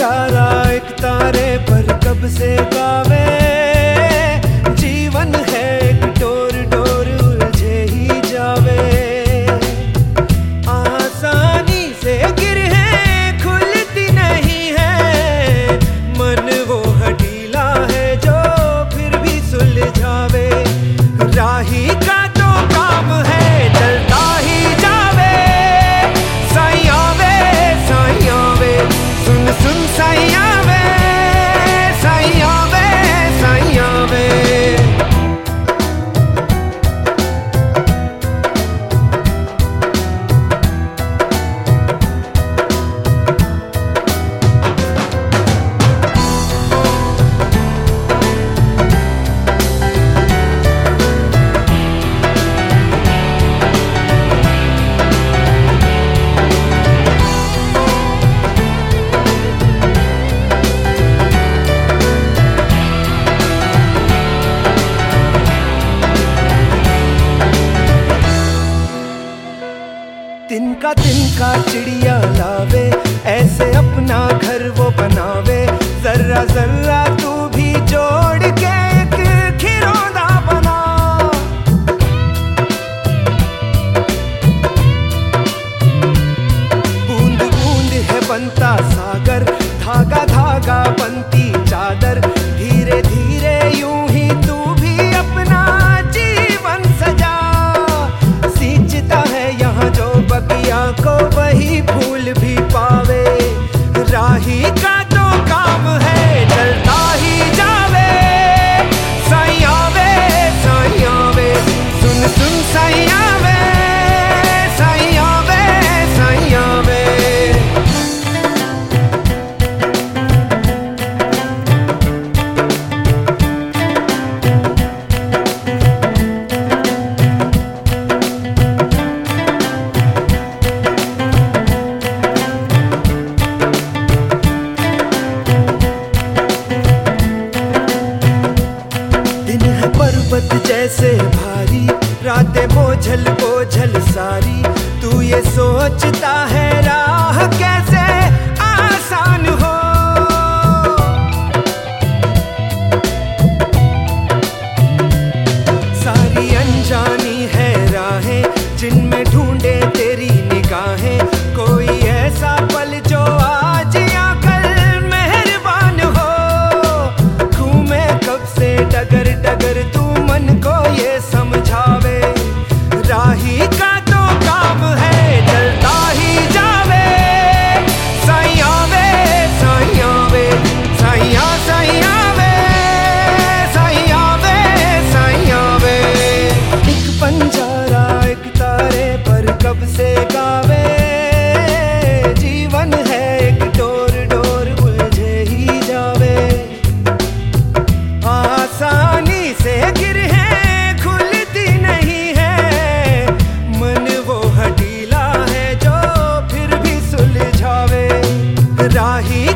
बंजारा एक तारे पर कब से गावे। जीवन है एक डोर डोर उलझे ही जावे। आसानी से गिरे खुलती नहीं है। मन वो हठीला है जो फिर भी सुलझावे। राही का तो काम है चलता ही जावे। साइयां वे सुन सुन साइयां वे साइयां वे साइयां वे। तिनका चिड़िया लावे ऐसे अपना घर वो बनावे। जर्रा जर्रा तू भी जोड़ के एक खिलौना बना। बूंद बूंद है बनता सागर धागा धागा बनती चादर। धीरे धीरे यूं ही तू भी अपना जीवन सजा। सींचता है यहाँ जो बगिया को वही फूल भी पावे। राही का तो काम है चलता ही जावे। साइयां वे सुन सुन साइयां वे साइयां वे साइयां वे। पर्वत जैसे भारी रातें बोझल बोझल सारी। तू ये सोचता है राह कैसे आसान हो। सारी अनजानी है राहें जिनमें ढूंढे तेरी निगाहें। कोई ऐसा पल जो आज या कल मेहरबान हो। घूमे कब से डगर डगर तू मन को ये समझावे। राही का तो काम है चलता ही जावे। साइयां वे साइयां वे साइयां साइयां वे साइयां वे साइयां वे। एक बंजारा एक तारे पर कब से गावे। जीवन है एक डोर डोर उलझे ही जावे। आसानी से गिरे खुलती नहीं है। मन वो हठीला है जो फिर भी सुलझावे। राही